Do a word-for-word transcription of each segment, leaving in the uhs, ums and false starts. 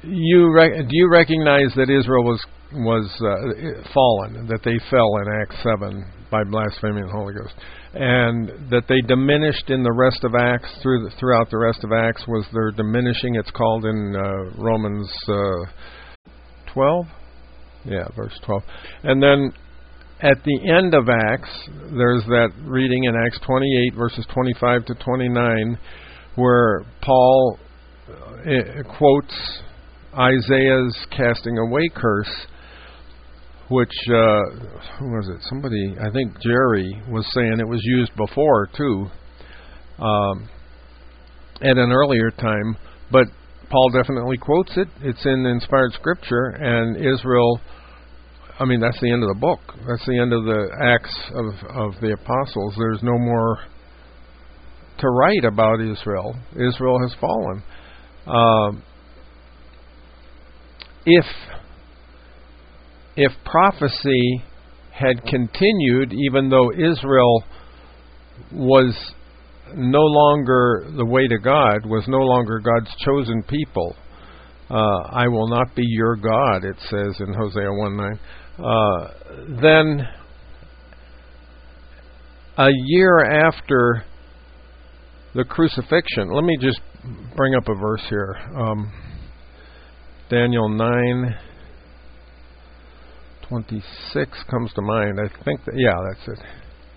you rec- do you recognize that Israel was was uh, fallen, that they fell in Acts seven by blaspheming the Holy Ghost, and that they diminished in the rest of Acts, through the, throughout the rest of Acts was their diminishing? It's called in uh, Romans uh, twelve? Yeah, verse twelve. And then at the end of Acts, there's that reading in Acts twenty-eight, verses twenty-five to twenty-nine, where Paul uh, quotes Isaiah's casting away curse, which, uh, who was it? Somebody, I think Jerry was saying it was used before, too, um, at an earlier time. But Paul definitely quotes it. It's in inspired scripture, and Israel, I mean, that's the end of the book. That's the end of the Acts of, of the Apostles. There's no more to write about Israel. Israel has fallen. Um, if if prophecy had continued, even though Israel was no longer the way to God, was no longer God's chosen people, uh, I will not be your God, it says in Hosea one nine, uh, then a year after the crucifixion, let me just bring up a verse here. Um, Daniel nine twenty-six comes to mind. I think that, yeah, that's it.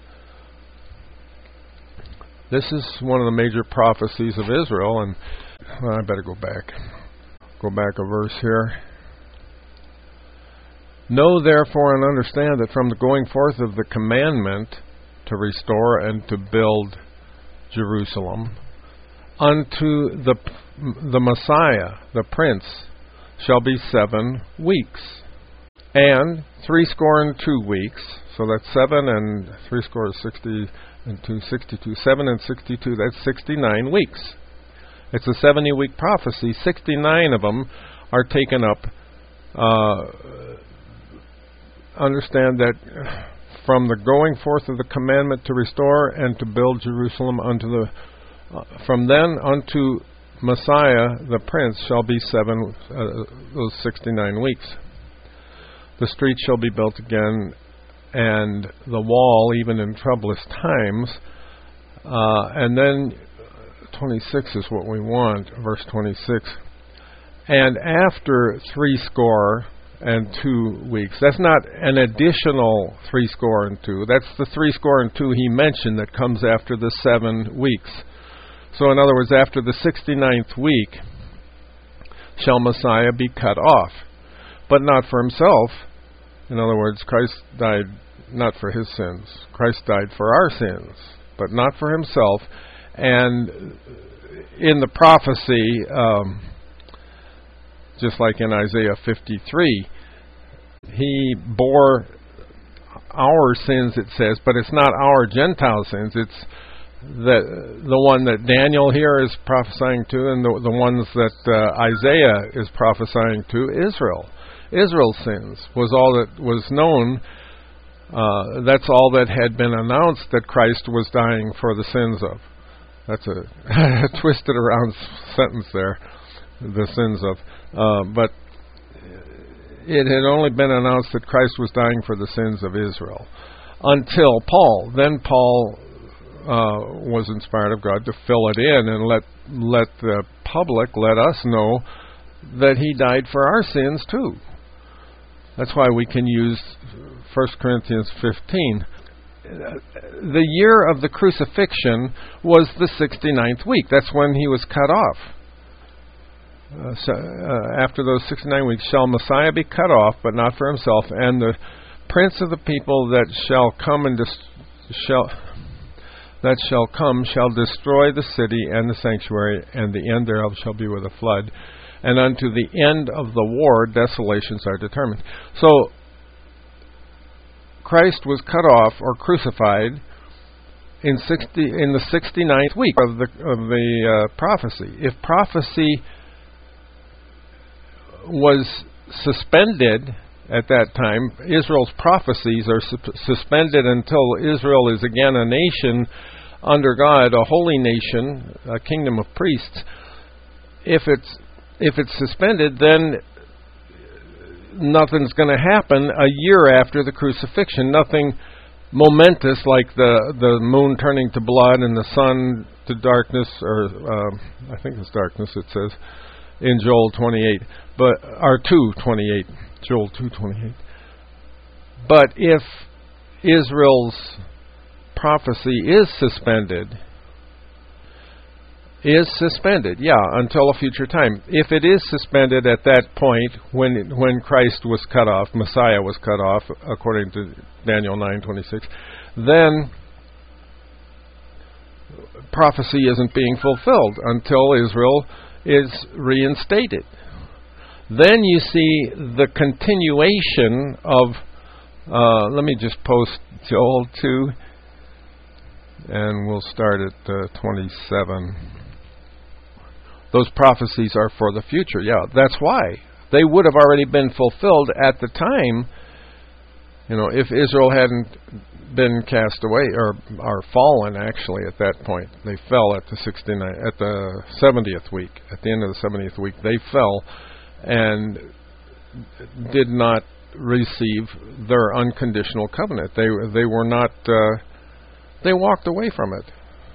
This is one of the major prophecies of Israel, and well, I better go back. Go back a verse here. Know therefore and understand that from the going forth of the commandment to restore and to build Jerusalem unto the the Messiah, the Prince, shall be seven weeks, and threescore and two weeks. So that's seven and threescore is sixty and two, sixty-two. Seven and sixty-two, that's sixty-nine weeks. It's a seventy-week prophecy. Sixty-nine of them are taken up. Uh, understand that from the going forth of the commandment to restore and to build Jerusalem unto the uh, from then unto Messiah the Prince shall be seven uh, those sixty-nine weeks. The street shall be built again, and the wall even in troublous times. Uh, and then twenty-six is what we want, verse twenty-six. And after threescore and two weeks. That's not an additional threescore and two. That's the threescore and two he mentioned that comes after the seven weeks. So in other words, after the sixty-ninth week shall Messiah be cut off, but not for himself. In other words, Christ died not for his sins. Christ died for our sins, but not for himself. And in the prophecy, um, just like in Isaiah fifty-three, he bore our sins, it says, but it's not our Gentile sins. It's the the one that Daniel here is prophesying to, and the, the ones that uh, Isaiah is prophesying to, Israel. Israel's sins was all that was known. Uh, that's all that had been announced that Christ was dying for the sins of. That's a twisted around sentence there, the sins of. Uh, but it had only been announced that Christ was dying for the sins of Israel until Paul. Then Paul uh, was inspired of God to fill it in and let let the public, let us know that he died for our sins too. That's why we can use First Corinthians fifteen. The year of the crucifixion was the sixty-ninth week. That's when he was cut off. Uh, so, uh, after those sixty-nine weeks shall Messiah be cut off, but not for himself, and the prince of the people that shall come and dis- shall that shall come shall destroy the city and the sanctuary, and the end thereof shall be with a flood. And unto the end of the war desolations are determined. So Christ was cut off or crucified in sixty in the sixty-ninth week of the of the uh, prophecy. If prophecy was suspended at that time, Israel's prophecies are su- suspended until Israel is again a nation under God, a holy nation, a kingdom of priests. If it's if it's suspended, then nothing's going to happen a year after the crucifixion. Nothing momentous like the, the moon turning to blood and the sun to darkness, or uh, I think it's darkness, it says in Joel twenty-eight, but or two twenty-eight, Joel two twenty-eight. But if Israel's prophecy is suspended, is suspended, yeah, until a future time. If it is suspended at that point, when when Christ was cut off, Messiah was cut off, according to Daniel nine twenty-six, then prophecy isn't being fulfilled until Israel is reinstated. Then you see the continuation of, uh, let me just post Joel two, and we'll start at uh, twenty-seven. Those prophecies are for the future. Yeah, that's why. They would have already been fulfilled at the time, you know, if Israel hadn't been cast away, or or fallen actually at that point. They fell at the sixty-nine at the seventieth week. At the end of the seventieth week, they fell and did not receive their unconditional covenant. They they were not uh, they walked away from it.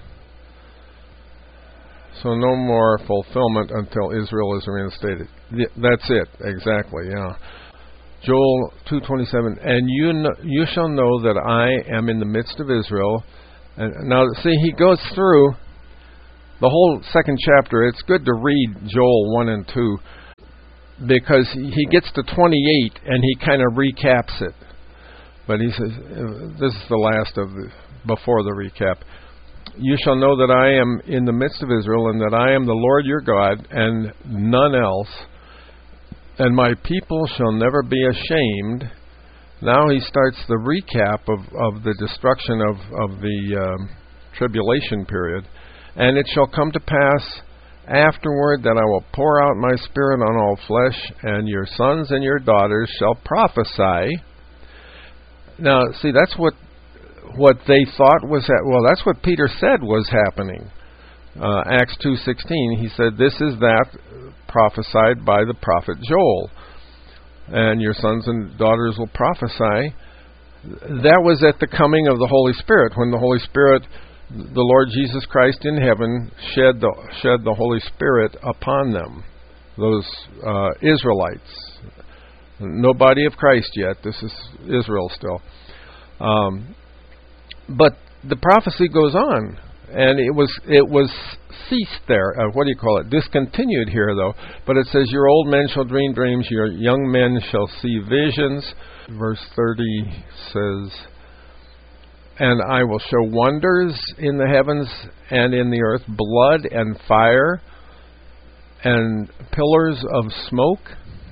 So no more fulfillment until Israel is reinstated. That's it, exactly, yeah. Joel two twenty-seven, and you know, you shall know that I am in the midst of Israel. And now, see, he goes through the whole second chapter. It's good to read Joel one and two, because he gets to twenty-eight and he kind of recaps it. But he says, this is the last of the, before the recap. You shall know that I am in the midst of Israel, and that I am the Lord your God, and none else. And my people shall never be ashamed. Now he starts the recap of, of the destruction of, of the um, tribulation period. And it shall come to pass afterward that I will pour out my spirit on all flesh, and your sons and your daughters shall prophesy. Now, see, that's what what they thought was ha- well. That's what Peter said was happening. Uh, Acts two sixteen. He said, "This is that prophesied by the prophet Joel, and your sons and daughters will prophesy." That was at the coming of the Holy Spirit, when the Holy Spirit, the Lord Jesus Christ in heaven, shed the shed the Holy Spirit upon them. Those uh, Israelites, no body of Christ yet. This is Israel still. Um, but the prophecy goes on, and it was it was ceased there. Uh, what do you call it? Discontinued here, though. But it says, "Your old men shall dream dreams; your young men shall see visions." Verse thirty says, "And I will show wonders in the heavens and in the earth, blood and fire and pillars of smoke.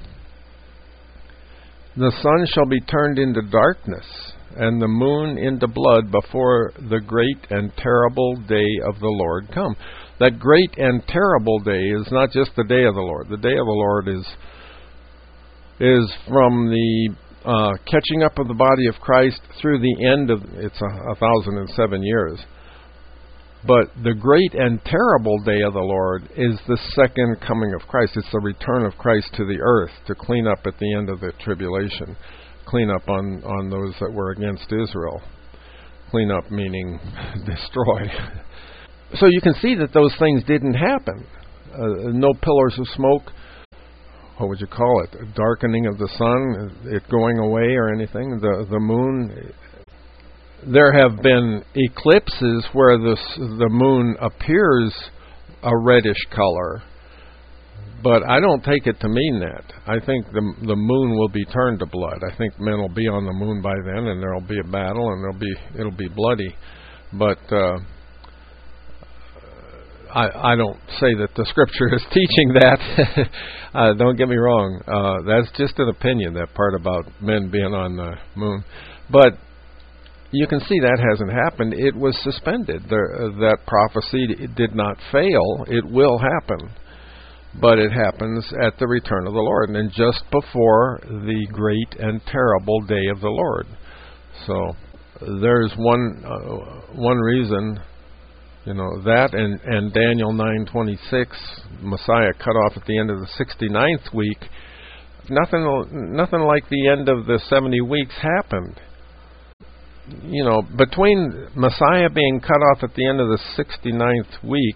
The sun shall be turned into darkness, and the moon into blood before the great and terrible day of the Lord come." That great and terrible day is not just the day of the Lord. The day of the Lord is is from the uh, catching up of the body of Christ through the end of, it's a, a thousand and seven years. But the great and terrible day of the Lord is the second coming of Christ. It's the return of Christ to the earth to clean up at the end of the tribulation. Clean up on, on those that were against Israel. Clean up meaning destroy. So you can see that those things didn't happen. Uh, no pillars of smoke. What would you call it? A darkening of the sun, it going away or anything. The the moon. There have been eclipses where the the moon appears a reddish color, but I don't take it to mean that. I think the the moon will be turned to blood. I think men will be on the moon by then, and there will be a battle, and there'll be it'll be bloody. But uh, I I don't say that the Scripture is teaching that. uh, don't get me wrong. Uh, that's just an opinion. That part about men being on the moon, but you can see that hasn't happened. It was suspended. There, uh, that prophecy did not fail. It will happen. But it happens at the return of the Lord, and just before the great and terrible day of the Lord. So there's one uh, one reason You know, that and, and Daniel nine twenty-six, Messiah cut off at the end of the sixty-ninth week. Nothing, nothing like the end of the seventy weeks happened. You know, between Messiah being cut off at the end of the sixty-ninth week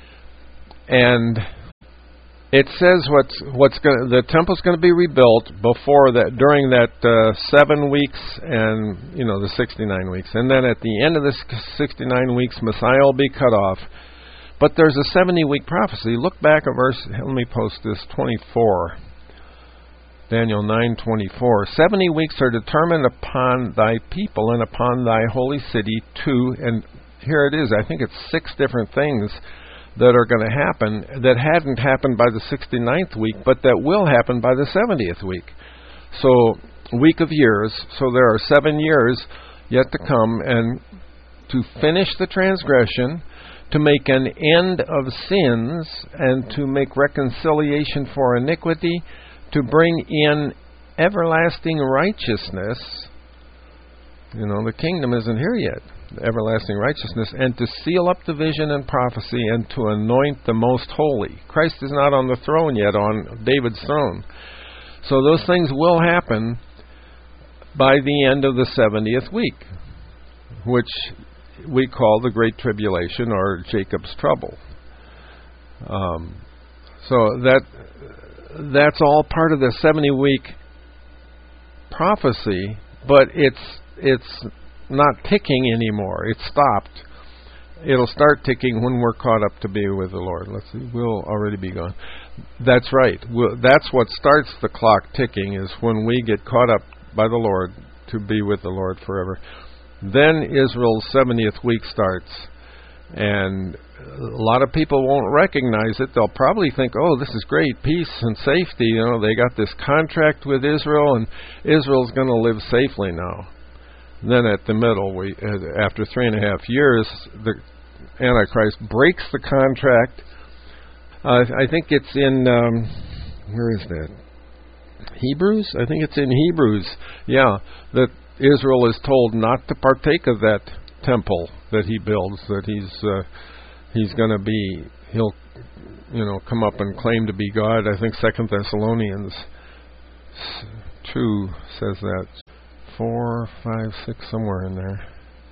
and it says what's what's going the temple's going to be rebuilt before that, during that uh, seven weeks and, you know, the sixty-nine weeks, and then at the end of the sixty-nine weeks, Messiah will be cut off. But there's a seventy-week prophecy. Look back at verse. Let me post this twenty-four. Daniel nine twenty-four. Seventy weeks are determined upon thy people and upon thy holy city too. And here it is. I think it's six different things that are going to happen that hadn't happened by the sixty-ninth week, but that will happen by the seventieth week. So, week of years. So there are seven years yet to come, and to finish the transgression, to make an end of sins, and to make reconciliation for iniquity, to bring in everlasting righteousness. You know, the kingdom isn't here yet. Everlasting righteousness, and to seal up the vision and prophecy, and to anoint the most holy. Christ is not on the throne yet, on David's throne. So those things will happen by the end of the seventieth week, which we call the Great Tribulation, or Jacob's trouble. Um, so that that's all part of the seventy-week prophecy, but it's it's not ticking anymore. It stopped. It'll start ticking when we're caught up to be with the Lord. Let's see, we'll already be gone. That's right. We'll, that's what starts the clock ticking, is when we get caught up by the Lord to be with the Lord forever. Then Israel's seventieth week starts, and a lot of people won't recognize it. They'll probably think, oh, this is great, peace and safety. You know, they got this contract with Israel, and Israel's going to live safely now. Then at the middle, we after three and a half years, the Antichrist breaks the contract. Uh, I think it's in, um, where is that? Hebrews? I think it's in Hebrews. Yeah, that Israel is told not to partake of that temple that he builds, that he's uh, he's going to be, he'll, you know, come up and claim to be God. I think Second Thessalonians two says that. Four, five, six, somewhere in there.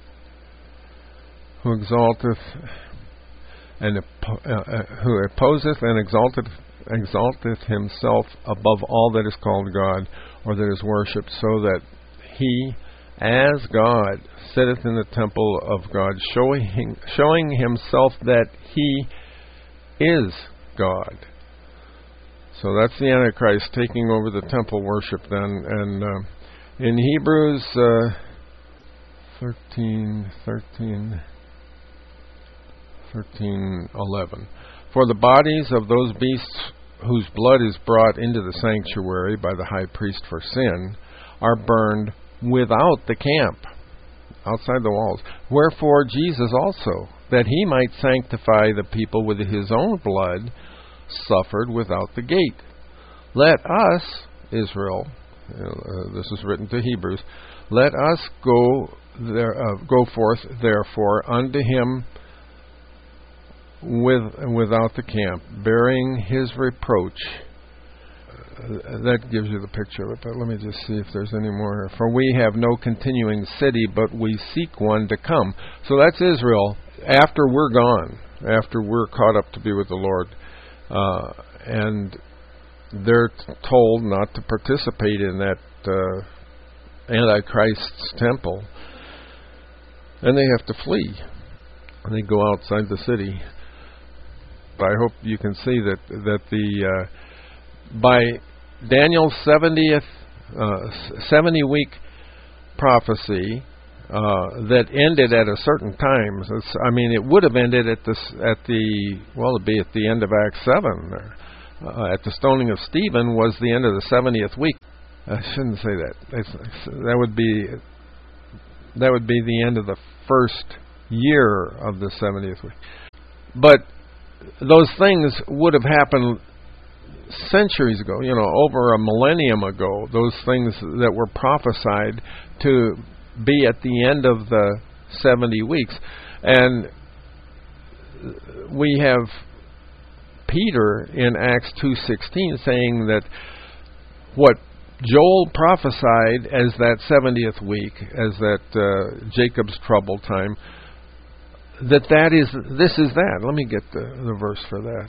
Who exalteth and uh, uh, who opposeth and exalteth exalteth himself above all that is called God, or that is worshipped, so that he, as God, sitteth in the temple of God, showing showing himself that he is God. So that's the Antichrist taking over the temple worship then, and uh, in Hebrews uh, thirteen, thirteen, thirteen, eleven, for the bodies of those beasts whose blood is brought into the sanctuary by the high priest for sin are burned without the camp, outside the walls. Wherefore Jesus also, that he might sanctify the people with his own blood, suffered without the gate. Let us, Israel, Uh, this is written to Hebrews. Let us go there, uh, go forth, therefore, unto him with without the camp, bearing his reproach. Uh, that gives you the picture of it. But let me just see if there's any more. For we have no continuing city, but we seek one to come. So that's Israel after we're gone, after we're caught up to be with the Lord, uh, and they're told not to participate in that uh, Antichrist's temple, and they have to flee. And they go outside the city. But I hope you can see that that the uh, by Daniel's seventieth uh, seventy week prophecy uh, that ended at a certain time. It's, I mean, it would have ended at this at the well, it'd be at the end of Acts seven. There. Uh, at the stoning of Stephen was the end of the seventieth week. I shouldn't say that. It's, that would be that would be the end of the first year of the seventieth week. But those things would have happened centuries ago, you know, over a millennium ago. Those things that were prophesied to be at the end of the seventy weeks. And we have Peter in Acts two sixteen saying that what Joel prophesied as that seventieth week, as that uh, Jacob's trouble time, that that is, this is that. Let me get the, the verse for that.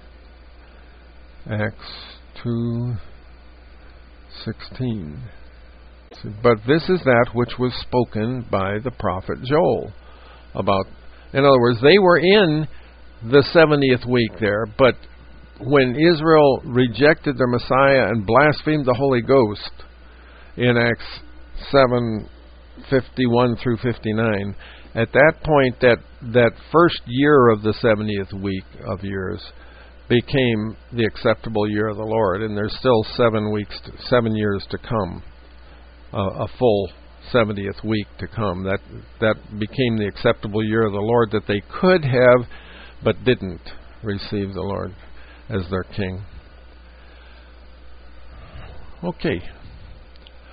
Acts two sixteen. But this is that which was spoken by the prophet Joel about. In other words, they were in the seventieth week there, but when Israel rejected their Messiah and blasphemed the Holy Ghost in Acts seven fifty-one through fifty-nine, at that point, that, that first year of the seventieth week of years became the acceptable year of the Lord, and there's still seven weeks, to, seven years to come, uh, a full seventieth week to come. That that became the acceptable year of the Lord that they could have, but didn't receive the Lord as their king. Okay,